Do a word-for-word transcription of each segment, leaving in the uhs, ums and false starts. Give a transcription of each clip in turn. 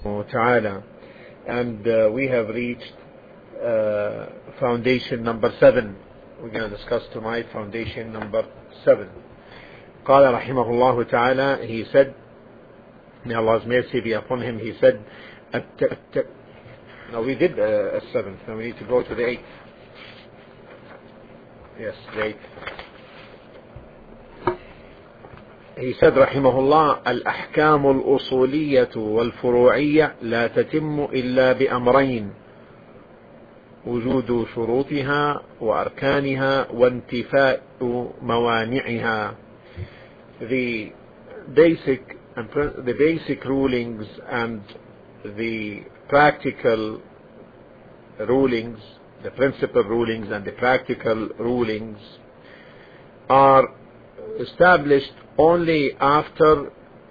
ta'ala. And uh, we have reached uh, foundation number seven. We're going to discuss tonight foundation number seven. قال رحمه الله تعالى, he said, may Allah's mercy be upon him, he said, no, we did uh, a seventh, now we need to go to the eighth. Yes, the eighth. He said رحمه الله, الأحكام الأصولية والفروعية لا تتم إلا بأمرين: وجود شروطها وأركانها وانتفاء موانعها. The basic and the basic rulings and the practical rulings, the principal rulings and the practical rulings are established only after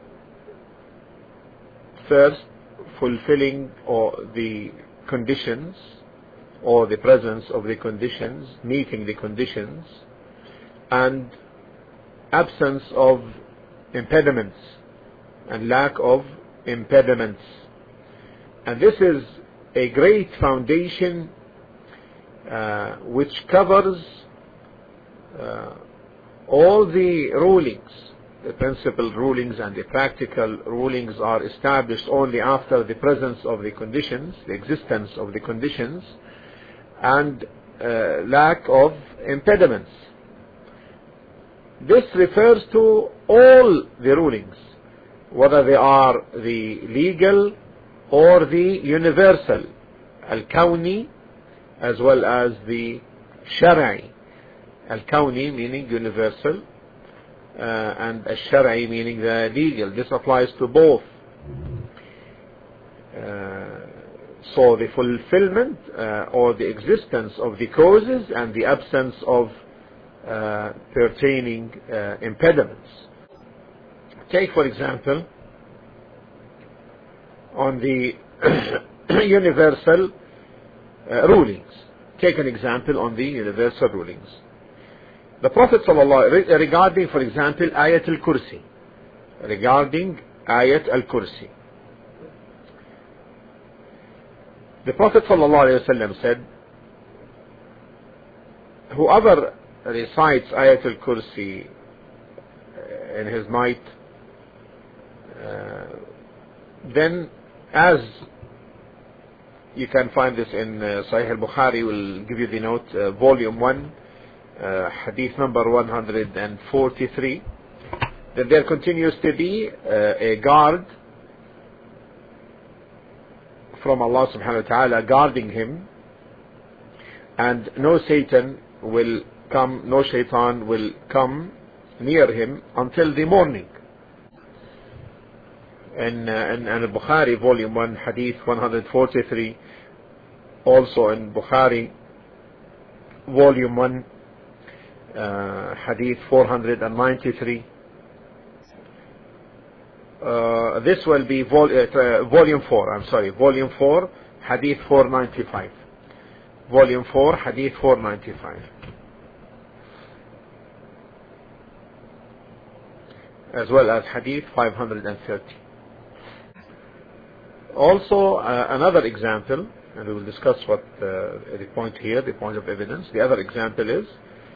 first fulfilling or the conditions, or the presence of the conditions, meeting the conditions, and absence of impediments and lack of impediments. And this is a great foundation uh, which covers uh, all the rulings. The principal rulings and the practical rulings are established only after the presence of the conditions, the existence of the conditions, and uh, lack of impediments. This refers to all the rulings, whether they are the legal or the universal, al-kawni, as well as the shar'i. Al-kawni meaning universal, uh, and al-shar'i meaning the legal. This applies to both. Uh, so the fulfillment uh, or the existence of the causes and the absence of uh, pertaining uh, impediments. Take for example on the universal uh, rulings. Take an example on the universal rulings. The Prophet sallallahu regarding, for example, Ayat al-Kursi, regarding Ayat al-Kursi, the Prophet ﷺ said, whoever recites Ayat al-Kursi in his night, uh, then, as you can find this in uh, Sahih al-Bukhari, will give you the note, uh, volume one, uh, hadith number one hundred forty-three, that there continues to be uh, a guard from Allah subhanahu wa ta'ala guarding him, and no Satan will come, no shaitan will come near him until the morning. In, uh, in, in Bukhari volume one hadith one hundred forty-three, also in Bukhari volume one uh, hadith four hundred ninety-three. Uh, this will be vol uh, volume four, I'm sorry, volume four, hadith four ninety-five. Volume four, hadith four ninety-five. As well as hadith five hundred thirty. Also, uh, another example, and we will discuss what uh, the point here, the point of evidence. The other example is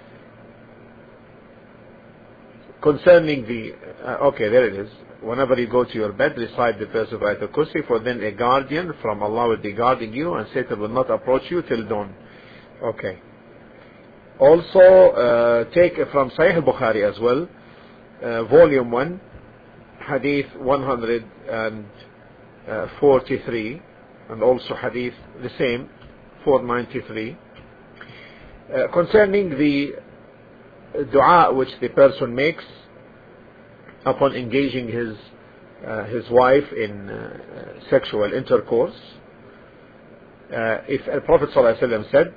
concerning the, uh, okay, there it is. Whenever you go to your bed, recite the verse of Ayat al-Kursi, for then a guardian from Allah will be guarding you, and Satan will not approach you till dawn. Okay. Also, uh, take from Sahih al-Bukhari as well, uh, volume one, hadith one hundred forty-three, and also hadith the same, four ninety-three, uh, concerning the dua which the person makes upon engaging his uh, his wife in uh, sexual intercourse. Uh, if the Prophet ﷺ said,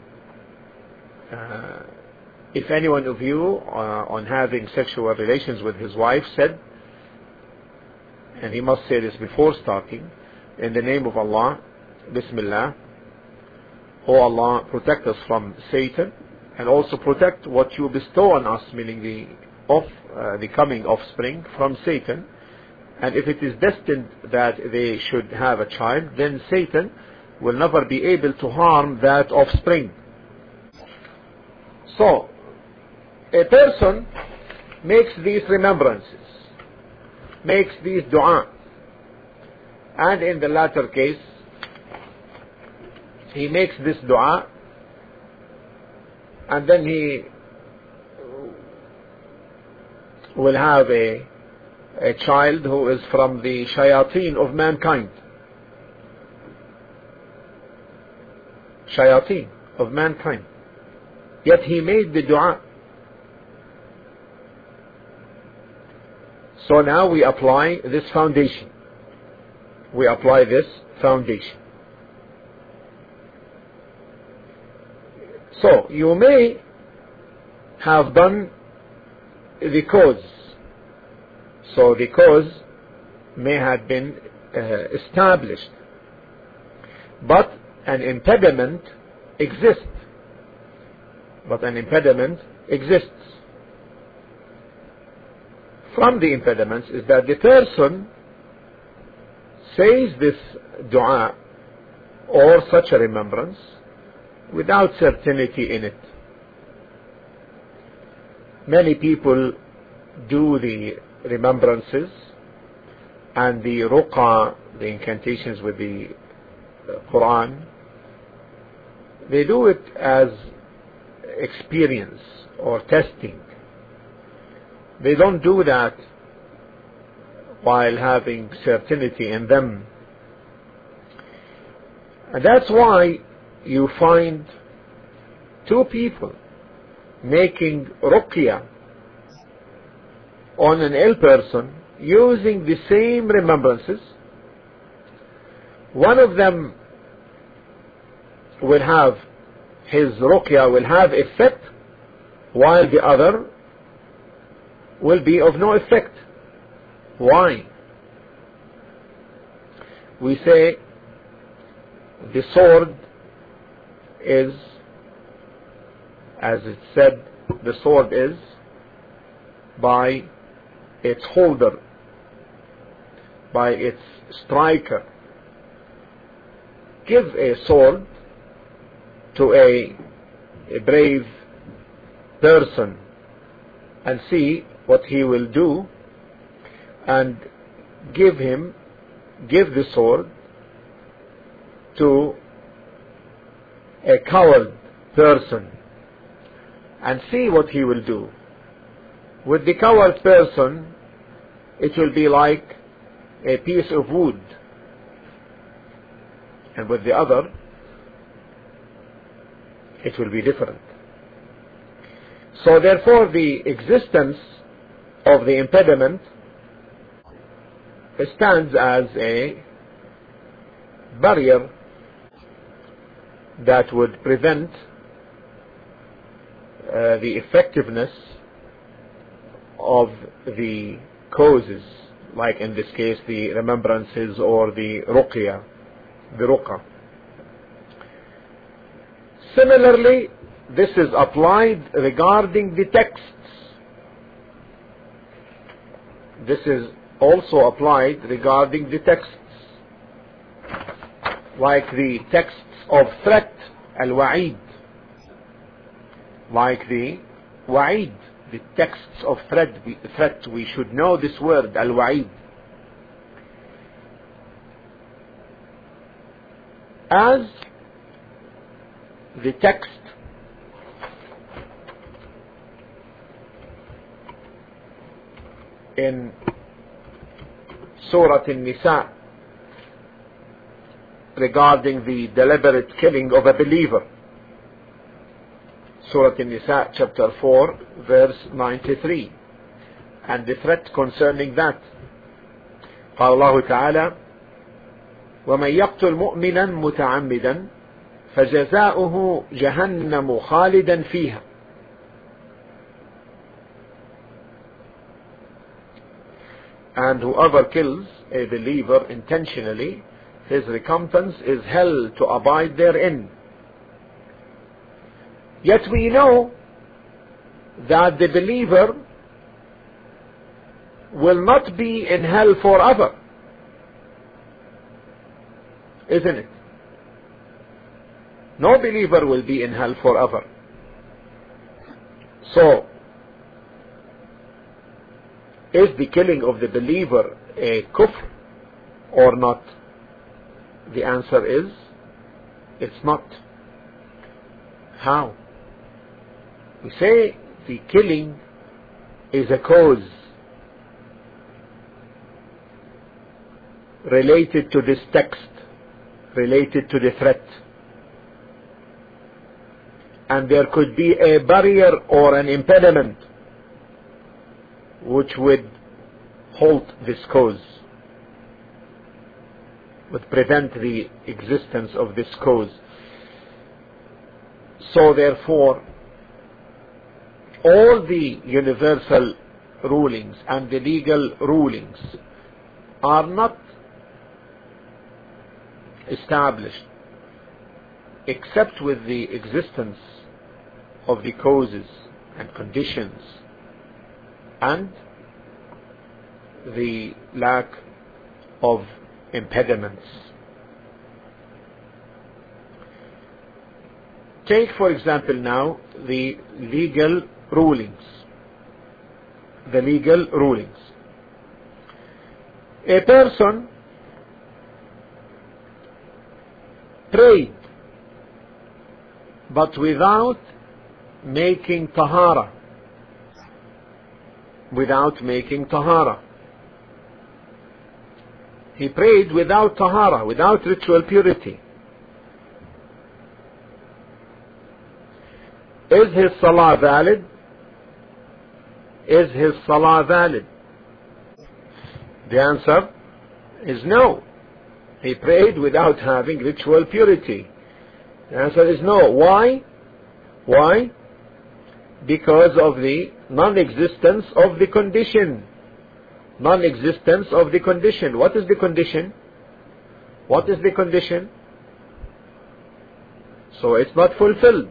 uh, if any one of you uh, on having sexual relations with his wife said, and he must say this before starting, in the name of Allah, Bismillah, O Allah, protect us from Satan, and also protect what you bestow on us, meaning the of uh, the coming offspring from Satan, and if it is destined that they should have a child, then Satan will never be able to harm that offspring. So, a person makes these remembrances, makes these dua, and in the latter case, he makes this dua, and then he will have a, a child who is from the shayateen of mankind. Shayateen of mankind. Yet he made the dua. So now we apply this foundation. We apply this foundation. So you may have done the cause. So the cause may have been uh, established, but an impediment exists. But an impediment exists. From the impediments is that the person says this dua or such a remembrance without certainty in it. Many people do the remembrances and the ruqa, the incantations with the Quran. They do it as experience or testing. They don't do that while having certainty in them. And that's why you find two people making ruqya on an ill person using the same remembrances. One of them will have, his ruqya will have effect, while the other will be of no effect. Why? We say the sword is, as it said, the sword is by its holder, by its striker. Give a sword to a, a brave person and see what he will do, and give him, give the sword to a coward person and see what he will do. With the coward person, it will be like a piece of wood, and with the other, it will be different. So therefore, the existence of the impediment stands as a barrier that would prevent uh, the effectiveness of the causes, like in this case the remembrances or the ruqya, the ruqa. Similarly, this is applied regarding the texts. This is also applied regarding the texts, like the texts of threat, al-wa'id, like the wa'id, the texts of threat. Threat, we should know this word, al-wa'id. As the text in Surah An-Nisa regarding the deliberate killing of a believer. Surah An-Nisa chapter four verse ninety-three, and the threat concerning that. قال الله تعالى: ومن يقتل مؤمنا متعمدا فجزاؤه جهنم خالدا فيها. And whoever kills a believer intentionally, his recompense is hell to abide therein. Yet we know that the believer will not be in hell forever, isn't it? No believer will be in hell forever. So, is the killing of the believer a kufr or not? The answer is, it's not. How? We say the killing is a cause related to this text, related to the threat. And there could be a barrier or an impediment which would halt this cause, would prevent the existence of this cause. So therefore, all the universal rulings and the legal rulings are not established except with the existence of the causes and conditions and the lack of impediments. Take, for example, now the legal rulings. The legal rulings. A person prayed but without making tahara, without making tahara. He prayed without tahara, without ritual purity. Is his salah valid? Is his salah valid? The answer is no. He prayed without having ritual purity. The answer is no. Why? Why? Because of the non-existence of the condition. Non-existence of the condition. What is the condition? What is the condition? So it's not fulfilled.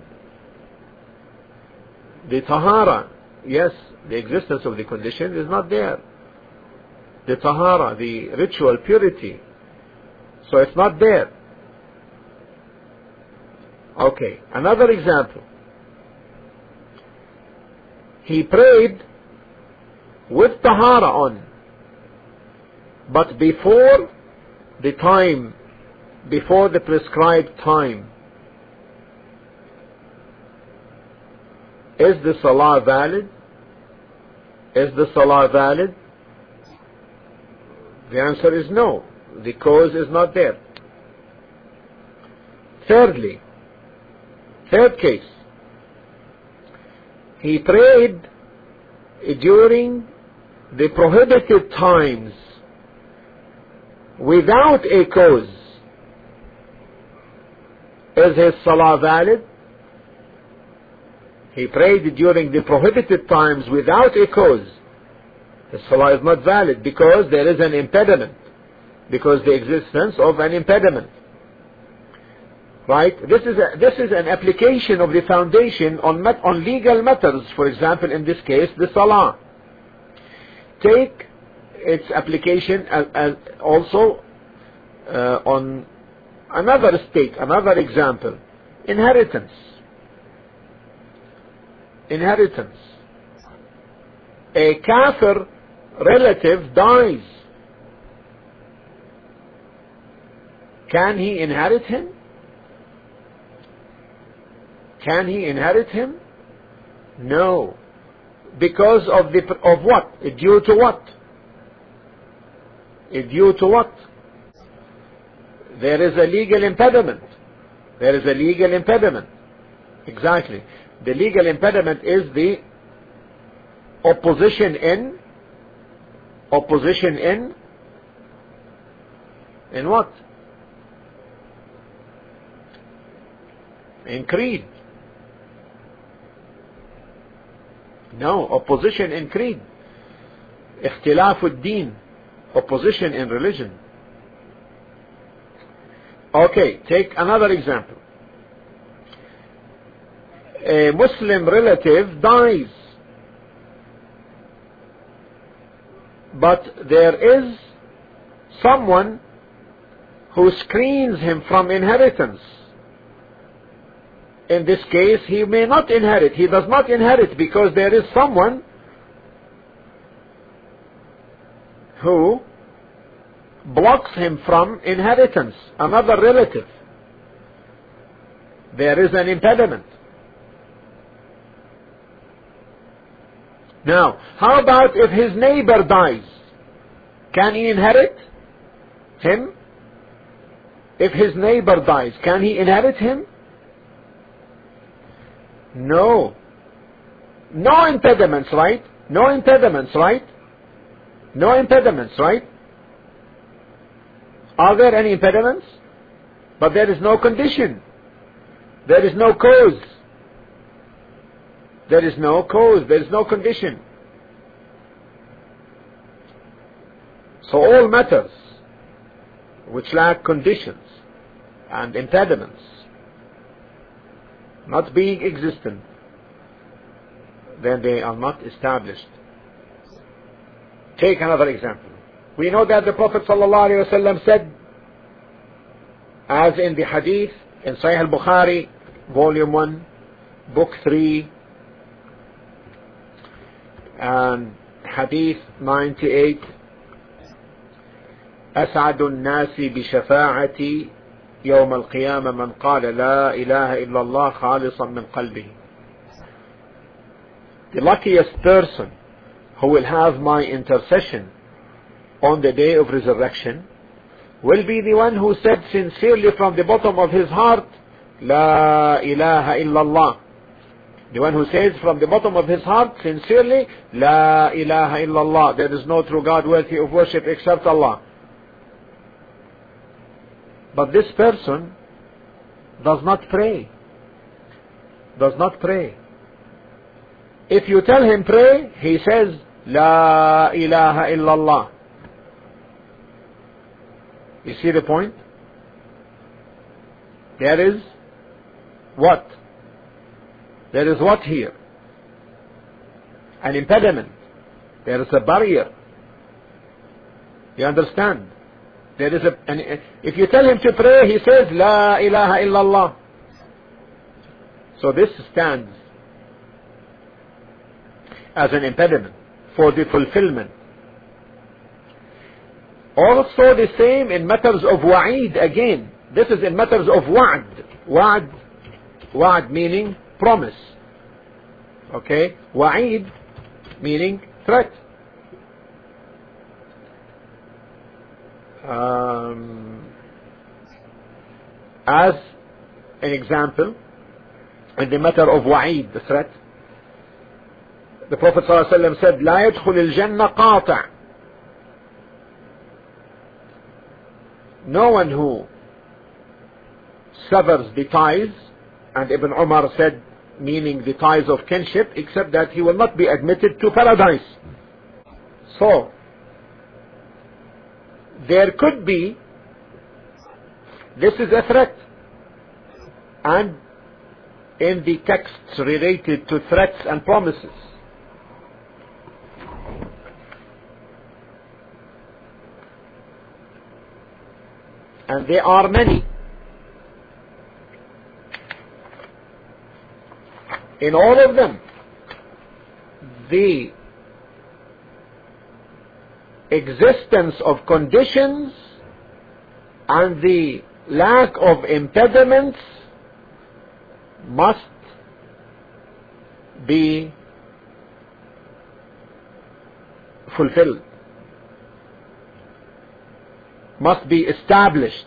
The tahara, yes, the existence of the condition is not there. The tahara, the ritual purity, so it's not there. Okay, another example. He prayed with tahara on, but before the time, before the prescribed time. Is the salah valid? Is the salah valid? The answer is no. The cause is not there. Thirdly, third case. He prayed during the prohibited times without a cause. Is his salah valid? He prayed during the prohibited times without a cause. The salah is not valid because there is an impediment, because the existence of an impediment. Right? This is a, this is an application of the foundation on mat, on legal matters. For example, in this case, the salah. Take its application as, as also uh, on another state, another example: inheritance. Inheritance. A kafir relative dies. Can he inherit him? Can he inherit him? No. Because of the of what? Due to what? Due to what? There is a legal impediment. There is a legal impediment. Exactly. The legal impediment is the opposition in opposition in in what? In creed. No, opposition in creed. اختلاف الدين, opposition in religion. Okay, take another example. A Muslim relative dies. but there is someone who screens him from inheritance. In this case, he may not inherit. He does not inherit because there is someone who blocks him from inheritance, another relative. There is an impediment. Now, how about if his neighbor dies? Can he inherit him? If his neighbor dies, can he inherit him? No. No impediments, right? No impediments, right? No impediments, right? Are there any impediments? But there is no condition. There is no cause. There is no cause. There is no condition. So all matters which lack conditions and impediments, not being existent, then they are not established. Take another example. We know that the Prophet ﷺ said, as in the hadith in Sahih al-Bukhari, volume one, book three, and hadith ninety-eight, أسعد الناس بشفاعتي يوم القيامة من قال لا إله إلا الله خالصا من قلبه. The luckiest person who will have my intercession on the day of resurrection will be the one who said sincerely from the bottom of his heart, La ilaha illallah. The one who says from the bottom of his heart sincerely, La ilaha illallah. There is no true God worthy of worship except Allah. But this person does not pray. Does not pray. If you tell him pray, he says, La ilaha illallah. You see the point? There is what? There is what here? An impediment. There is a barrier. You understand? There is a, an, if you tell him to pray, he says, La ilaha illallah. So this stands as an impediment for the fulfillment. Also the same in matters of wa'id again. This is in matters of wa'd. Wa'd, wa'd meaning promise. Okay? Wa'id meaning threat. Um, as an example, in the matter of wa'id, the threat, the Prophet ﷺ said, لا يدخل الجنة قاطع. No one who severs the ties, and Ibn Umar said, meaning the ties of kinship, except that he will not be admitted to paradise. So, there could be, this is a threat, and in the texts related to threats and promises, and there are many. In all of them, the existence of conditions and the lack of impediments must be fulfilled, must be established,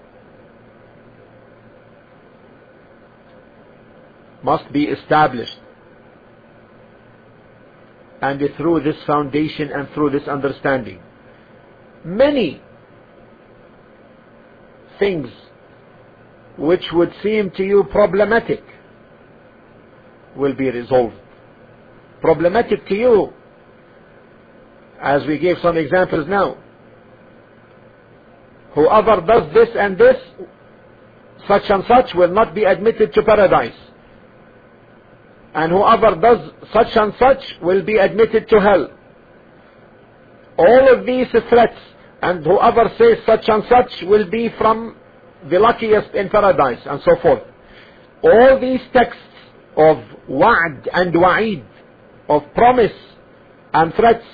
must be established. And through this foundation and through this understanding, many things which would seem to you problematic will be resolved. Problematic to you, as we gave some examples now. Whoever does this and this, such and such, will not be admitted to paradise. And whoever does such and such will be admitted to hell. all of these threats, and whoever says such and such will be from the luckiest in paradise, and so forth. All these texts of wa'd and wa'id, of promise and threats,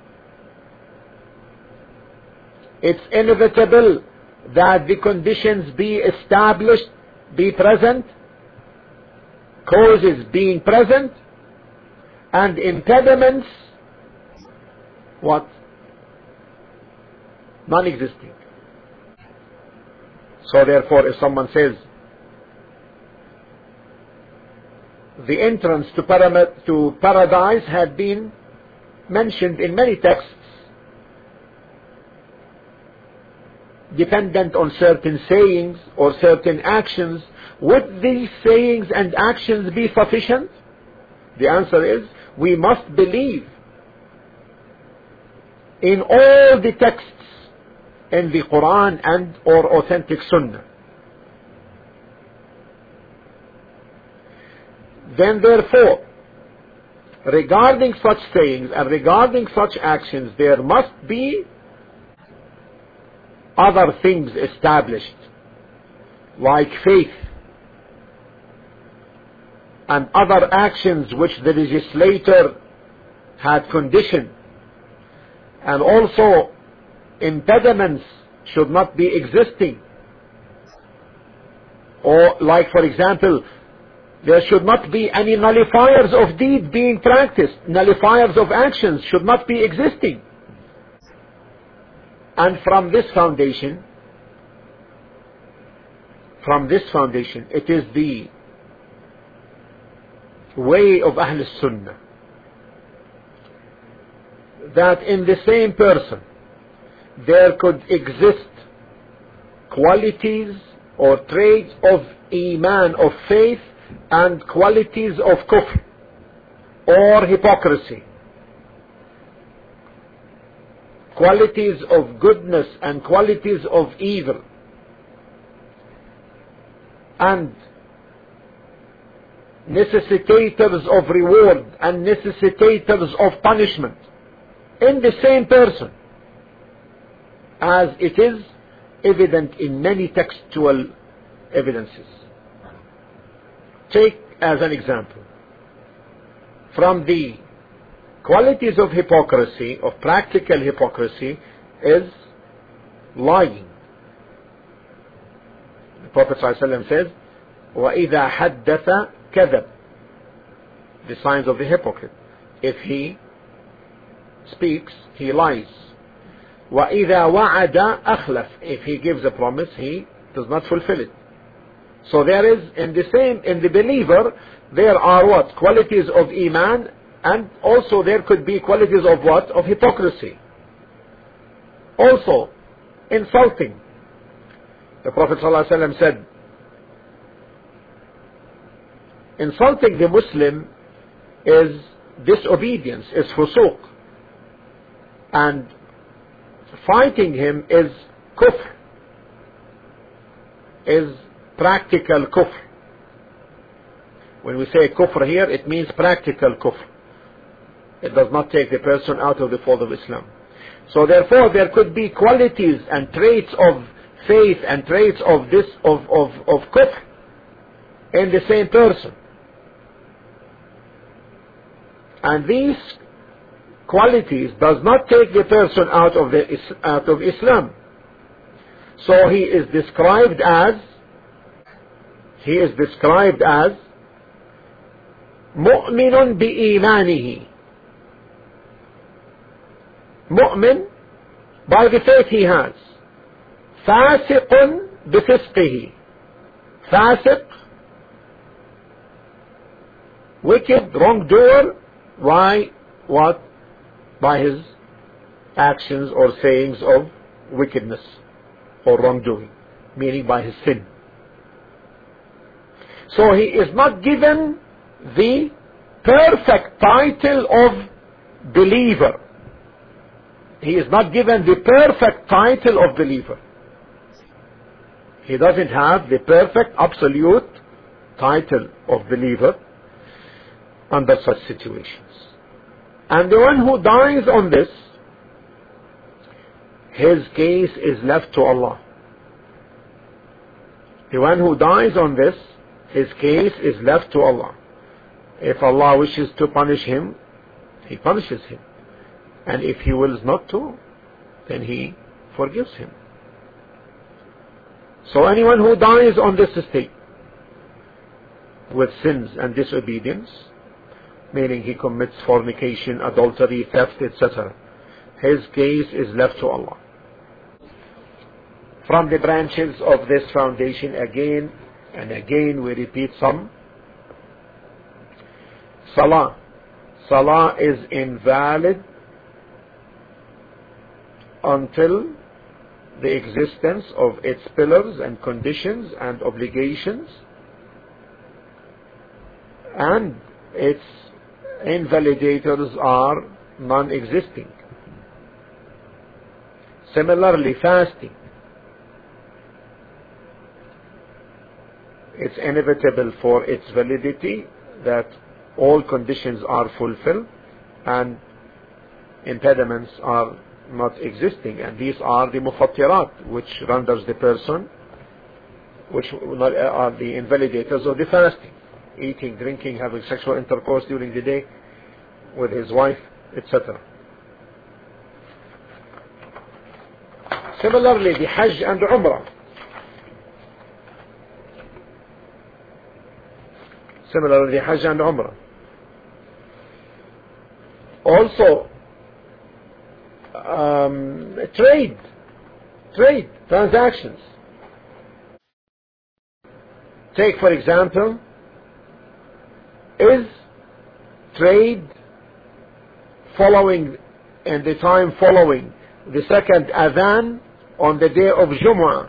it's inevitable that the conditions be established, be present, causes being present, and impediments, what? Non-existing. So therefore, if someone says the entrance to, param- to paradise had been mentioned in many texts, dependent on certain sayings or certain actions, would these sayings and actions be sufficient? The answer is, we must believe in all the texts in the Quran and or authentic Sunnah. Then therefore, regarding such sayings and regarding such actions, there must be other things established, like faith and other actions which the legislator had conditioned, and also impediments should not be existing. Or like, for example, there should not be any nullifiers of deed being practiced. Nullifiers of actions should not be existing. And from this foundation, from this foundation, it is the way of Ahl Sunnah that in the same person there could exist qualities or traits of Iman, of faith, and qualities of kufr or hypocrisy, qualities of goodness and qualities of evil, and necessitators of reward and necessitators of punishment in the same person, as it is evident in many textual evidences. Take as an example, from the qualities of hypocrisy, of practical hypocrisy, is lying. The Prophet ﷺ says, وَإِذَا حَدَّثَ كَذَبَ. The signs of the hypocrite: if he speaks, he lies. وَإِذَا وَعَدَ أَخْلَفَ. If he gives a promise, he does not fulfill it. So there is, in the same, in the believer, there are what? Qualities of Iman, and also there could be qualities of what? Of hypocrisy. Also, insulting. The Prophet ﷺ said, insulting the Muslim is disobedience, is fusuq, and fighting him is kufr, is practical kufr. When we say kufr here, it means practical kufr. It does not take the person out of the fold of Islam. So therefore there could be qualities and traits of faith and traits of this, of, of, of kufr in the same person. And these qualities does not take the person out of the out of Islam. So he is described as he is described as mu'minun bi-imanihi. Mu'min by the faith he has. Fasiqun bi-fisqihi. Fasiq, wicked, wrongdoer. Why? What? By his actions or sayings of wickedness or wrongdoing, meaning by his sin. So he is not given the perfect title of believer. He is not given the perfect title of believer. He doesn't have the perfect absolute title of believer under such situations. And the one who dies on this his case is left to Allah. The one who dies on this, his case is left to Allah. If Allah wishes to punish him, He punishes him. And if He wills not to, then He forgives him. So anyone who dies on this state with sins and disobedience, meaning he commits fornication, adultery, theft, et cetera, his case is left to Allah. From the branches of this foundation, again and again we repeat some. Salah. Salah is invalid until the existence of its pillars and conditions and obligations, and its invalidators are non-existing. Similarly, fasting. It's inevitable for its validity that all conditions are fulfilled and impediments are not existing, and these are the mufattirat, which renders the person, which are the invalidators of the fasting: eating, drinking, having sexual intercourse during the day with his wife, et cetera. Similarly, the Hajj and Umrah. Similarly, the Hajj and Umrah. Also, um, trade, trade, transactions. Take, for example, is trade following, in the time following the second adhan on the day of Jumu'ah,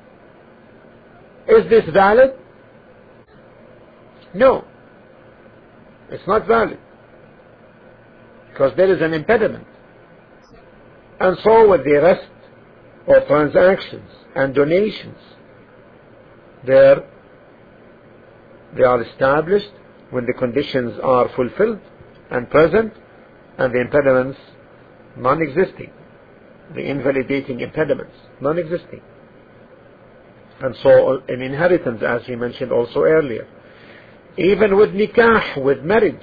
is this valid? No, it's not valid, because there is an impediment. And so with the rest of transactions and donations, there they are established when the conditions are fulfilled and present, and the impediments non-existing, the invalidating impediments non-existing. And so in inheritance, as we mentioned also earlier, even with nikah, with marriage,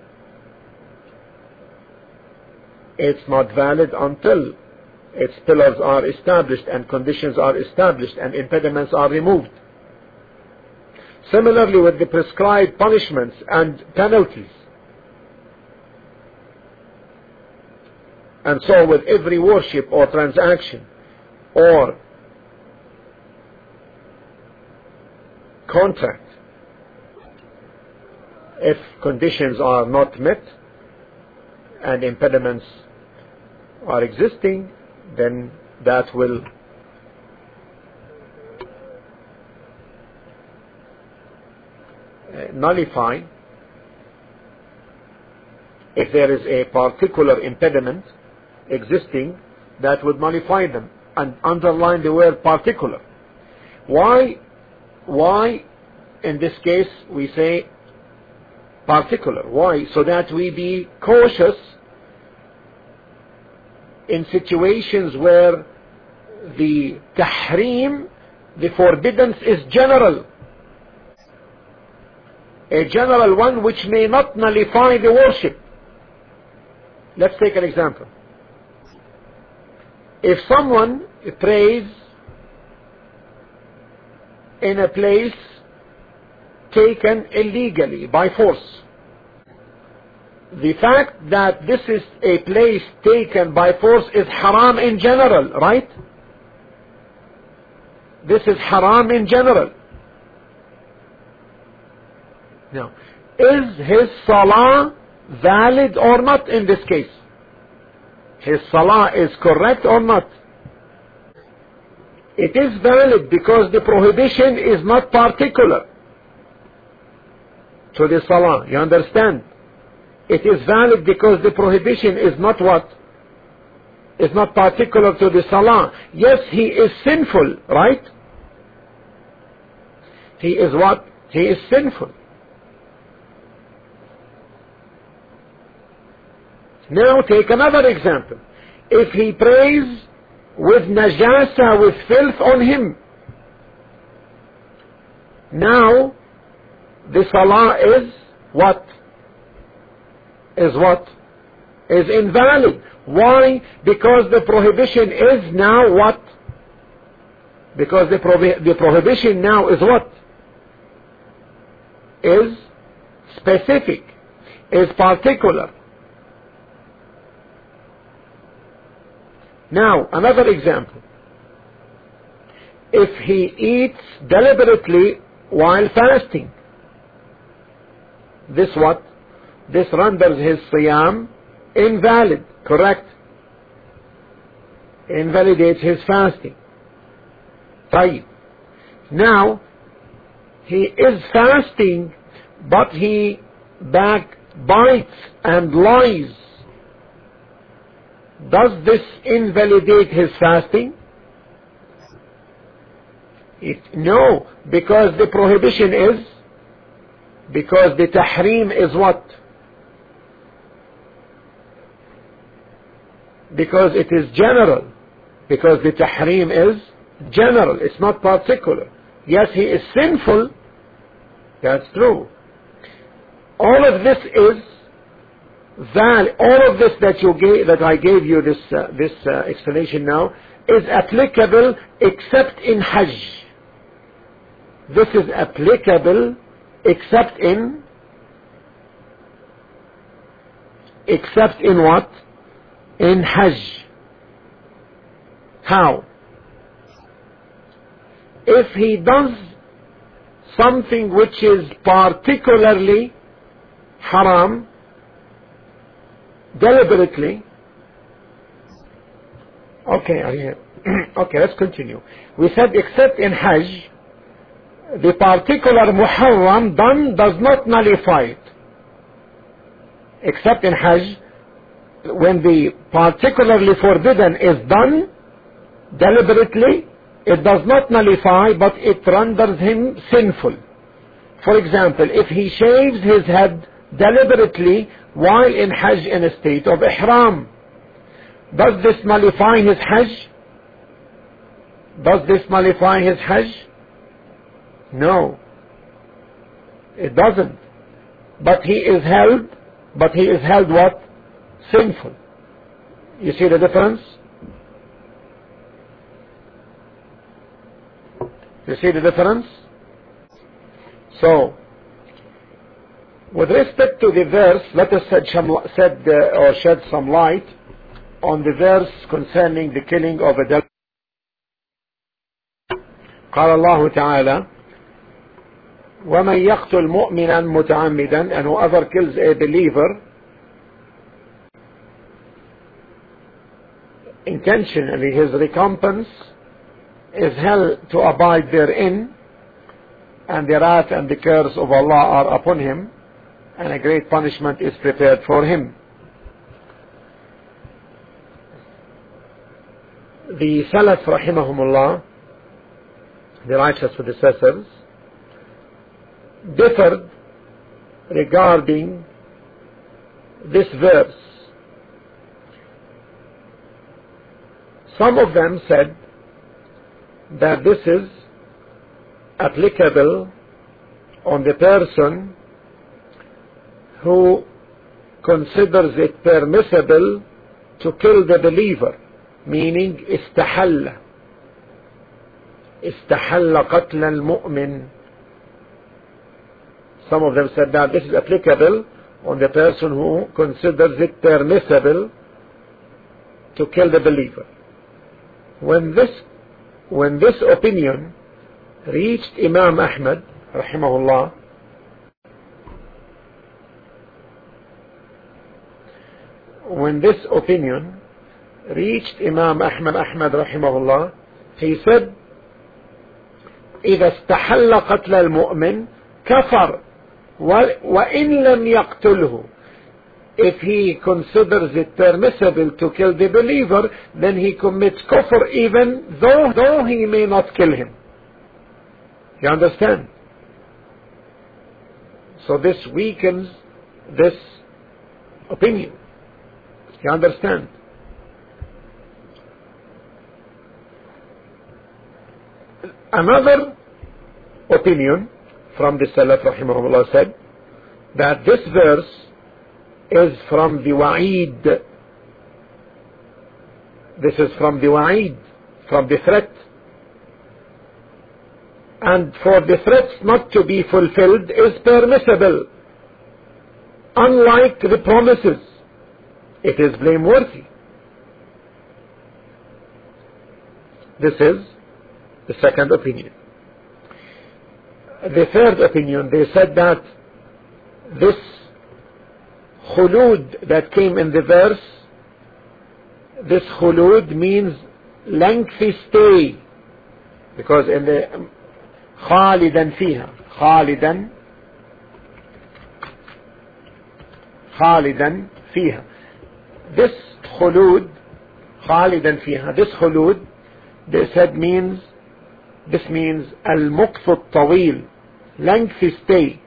it's not valid until its pillars are established and conditions are established and impediments are removed. Similarly with the prescribed punishments and penalties. And so with every worship or transaction or contract, if conditions are not met and impediments are existing, then that will nullify. If there is a particular impediment existing, that would nullify them, and underline the word particular. Why why in this case we say particular? Why? So that we be cautious in situations where the tahrim, the forbiddance, is general, a general one which may not nullify the worship. Let's take an example. If someone prays in a place taken illegally by force, the fact that this is a place taken by force is haram in general, right? This is haram in general. Now, is his salah valid or not in this case? His salah is correct or not? It is valid because the prohibition is not particular to the salah. You understand? It is valid because the prohibition is not what? Is not particular to the salah. Yes, he is sinful, right? He is what? He is sinful. Now take another example. If he prays with najasa, with filth on him. Now the salah is what? Is what? Is invalid. Why? Because the prohibition is now what? Because the, prohi the prohibition now is what? Is specific, is particular. Now, another example. If he eats deliberately while fasting, this what? This renders his siyam invalid, correct? Invalidates his fasting. Right. Now, he is fasting, but he backbites and lies. Does this invalidate his fasting? It, no, because the prohibition is, because the tahrim is what? Because it is general. Because the tahrim is general, it's not particular. Yes, he is sinful, that's true. All of this is valid. All of this that you gave, that I gave you this uh, this uh, explanation now, is applicable except in Hajj. This is applicable except in except in what? In Hajj. How? If he does something which is particularly haram, deliberately, okay, okay, let's continue. We said except in Hajj, the particular muharram done does not nullify it. Except in Hajj, when the particularly forbidden is done deliberately, it does not nullify, but it renders him sinful. For example, if he shaves his head deliberately while in Hajj in a state of ihram, does this nullify his Hajj? Does this nullify his Hajj? No, it doesn't. But he is held, but he is held what? Sinful. You see the difference? You see the difference? So, with respect to the verse, let us shed some, shed, uh, or shed some light on the verse concerning the killing of a devil. قال الله تعالى ومن يقتل مؤمنا متعمدا, and whoever kills a believer intentionally, his recompense is hell to abide therein, and the wrath and the curse of Allah are upon him, and a great punishment is prepared for him. The Salaf rahimahumullah, the righteous predecessors, differed regarding this verse. Some of them said that this is applicable on the person who considers it permissible to kill the believer, meaning istahalla istahalla qatl al-mu'min. Some of them said that this is applicable on the person who considers it permissible to kill the believer. When this when this opinion reached Imam Ahmad rahimahullah, when this opinion reached Imam Ahmad Ahmad rahimahullah, he said, إذا استحل قتل المؤمن كفر وإن لم يقتله. If he considers it permissible to kill the believer, then he commits kufr even though, though he may not kill him. You understand? So this weakens this opinion. You understand? Another opinion from the Salaf rahimahullah said that this verse is from the Wa'id. This is from the Wa'id, from the threat. And for the threats not to be fulfilled is permissible. Unlike the promises, it is blameworthy. This is the second opinion. The third opinion, they said that this khulud that came in the verse, this khulud means lengthy stay, because in the khalidan fiha, khalidan khalidan fiha, this khulud, khalidan fiha, this khulud, they said means, this means al-muqth al-tawil, lengthy stay.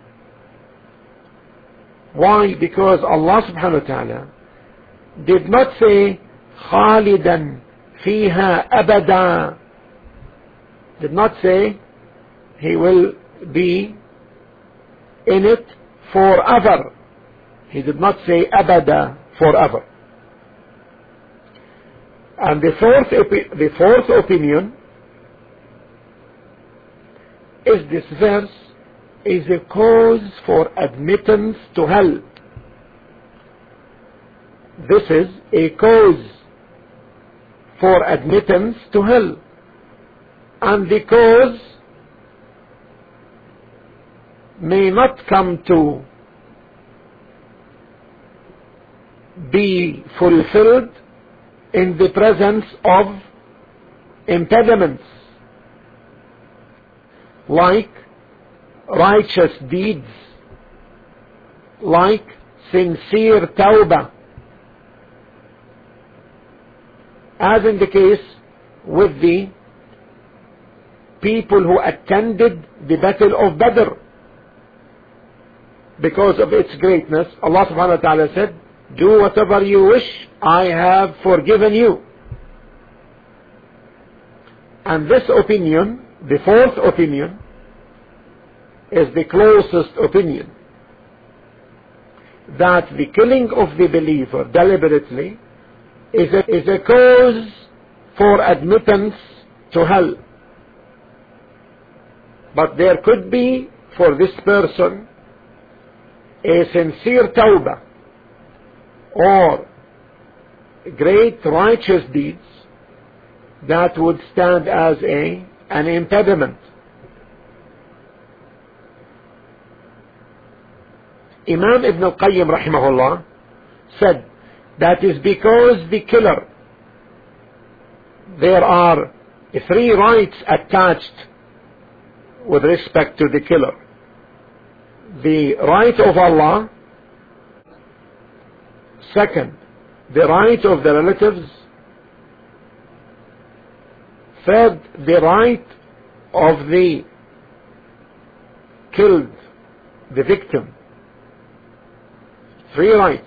Why? Because Allah subhanahu wa ta'ala did not say khalidan fiha abada, did not say he will be in it forever. He did not say abada, forever. And the fourth, the fourth opinion is this verse is a cause for admittance to hell. This is a cause for admittance to hell. And the cause may not come to be fulfilled in the presence of impediments, like righteous deeds, like sincere tawbah, as in the case with the people who attended the battle of Badr. Because of its greatness, Allah subhanahu wa ta'ala said, do whatever you wish, I have forgiven you. And this opinion, the fourth opinion, is the closest opinion, that the killing of the believer deliberately is a, is a cause for admittance to hell. But there could be for this person a sincere tawbah or great righteous deeds that would stand as a an impediment. Imam Ibn al-Qayyim rahimahullah said that is because the killer, there are three rights attached with respect to the killer. The right of Allah, second, the right of the relatives, third, the right of the killed, the victim. Three rights.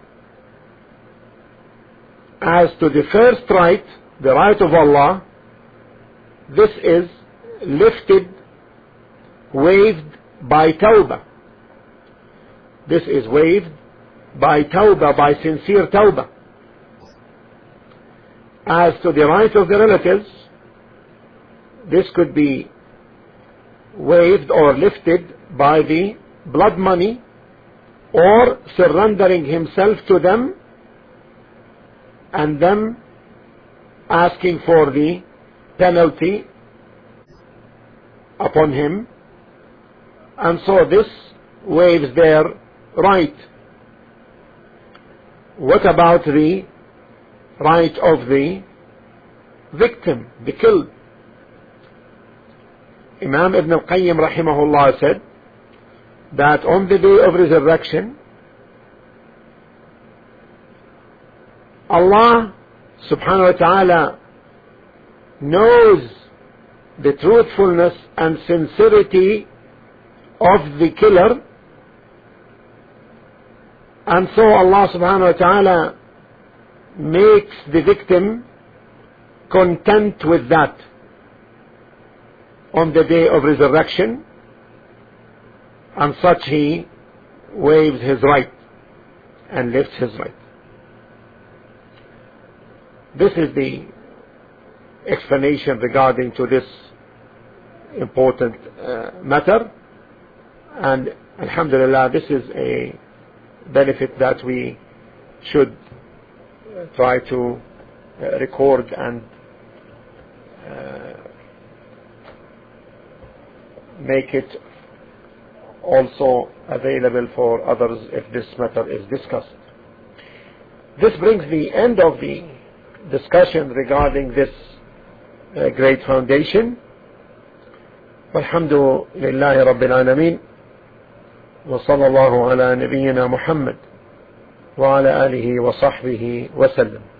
As to the first right, the right of Allah, this is lifted, waived by tawbah. This is waived by tawbah, by sincere tawbah. As to the right of the relatives, this could be waived or lifted by the blood money or surrendering himself to them and them asking for the penalty upon him, and so this waives their right. What about the right of the victim, the killed? Imam Ibn al-Qayyim rahimahullah said that on the day of resurrection, Allah subhanahu wa ta'ala knows the truthfulness and sincerity of the killer, and so Allah subhanahu wa ta'ala makes the victim content with that. on the day of resurrection, and such he waives his right and lifts his right. This is the explanation regarding to this important uh, matter, and alhamdulillah, this is a benefit that we should try to uh, record and uh, make it also available for others if this matter is discussed. This brings the end of the discussion regarding this uh, great foundation. Walhamdulillahi Rabbil Alameen, wa sallallahu ala nabiyyina Muhammad wa ala alihi wa sahbihi wa sallam.